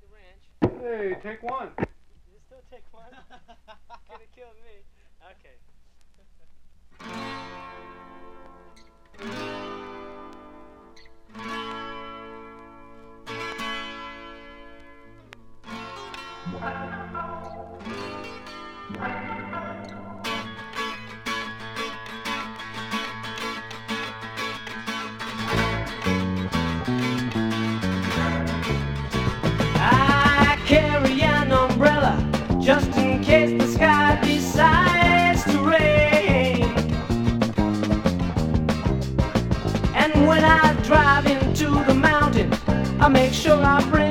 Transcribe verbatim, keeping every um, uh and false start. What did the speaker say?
Hey, take one. You still take one? Could have killed me. Okay. I carry an umbrella just in case the sky decides to rain. And when I drive into the mountains, I make sure I bring